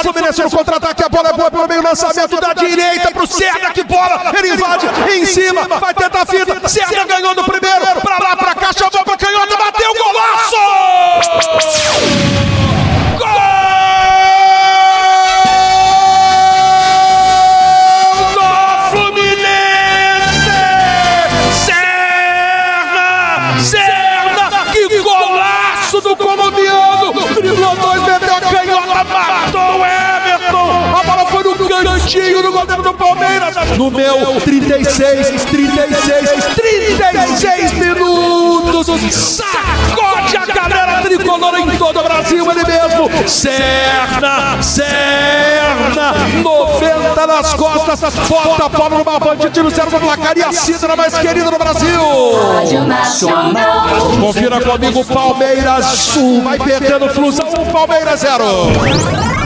Fluminense no contra-ataque, a bola é boa pelo meio, lançamento da direita pro Serra, que bola, ele invade em cima, vai tentar a fita, Serra ganhou no primeiro, pra lá, pra cá, chamou pra canhota, bateu, golaço! Do colombiano, driblou dois, meteu a canhota, matou o Everton, a bola foi no cantinho do goleiro do Palmeiras, no meu 36 minutos, sacode a galera tricolor em todo o Brasil, ele mesmo, Serna, 90 nas costas, bota a bola no barbante, tira o zero do placar e a cidra mais querida do Brasil. Confira comigo, Palmeiras 1, vai perdendo Flusão, Palmeiras 0.